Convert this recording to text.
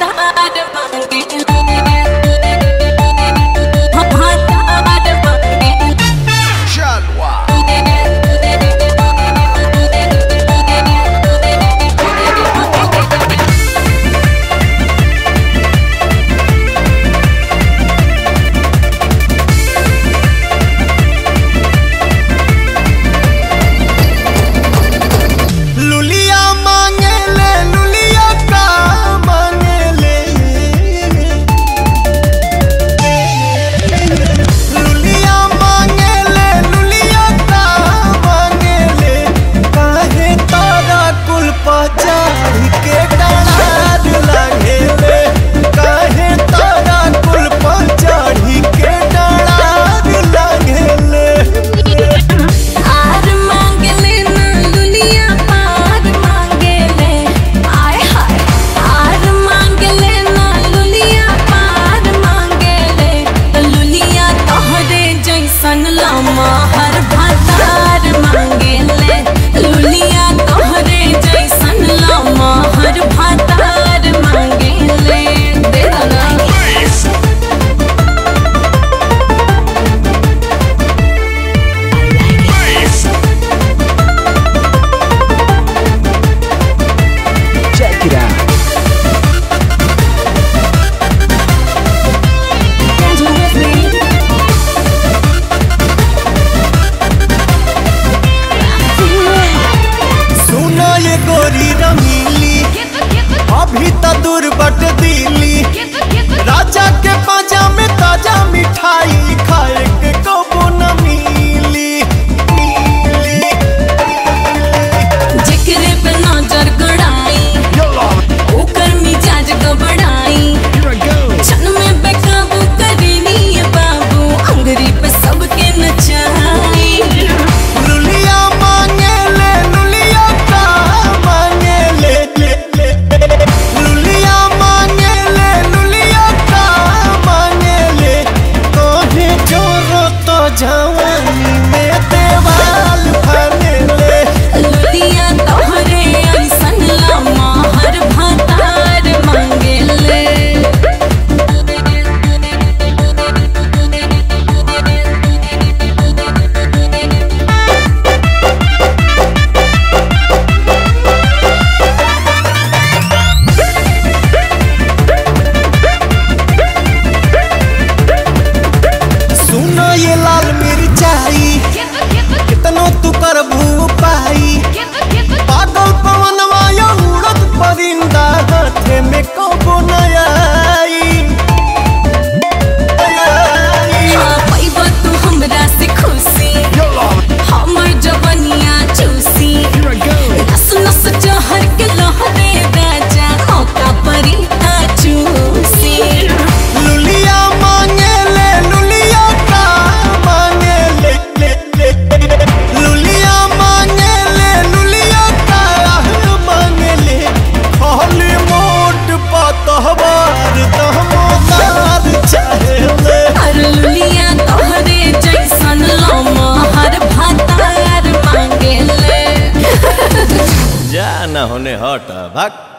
अभी तो दूर बट दिली राजा के पाजा में ताजा मिठाई खाए के कबो न मिली। जिक्र पे नजर गड़ाई ओकर मिजाज गबड़ाई छन में बेकाबू करेनी ये बाबू अंगरी पे सबके नचाई। लुलिया मांगे ले लुलिया का मांगे ले लुलिया मांगे ले लुलिया का मांगे ले तोहे जोरो तो जवानी में देवाल फने ले। लुलिया तोहरे ऐसन लम्हा हर भातार मांगे ले। सुनो ये लाल मिर्चाई कितनो तू करबू पाई पागल पवनवा या उड़द परिंदा हाथे में कबो न आई। पैबा तू हमरा से खुशी हमर जवनिया चूसी नस नस जहर के लहरे राजा मौका परी चूसी। लुलिया मांगे ले लुलिया का मांगे ले लुलिया मांगे ले लुलिया का मांगे ले खाली मोट पतहबार तहमदार चाहे ले। हर लुलिया तोहरे जैसन लम्हा हर भातार मांगे ले। जा न होने हट भाग।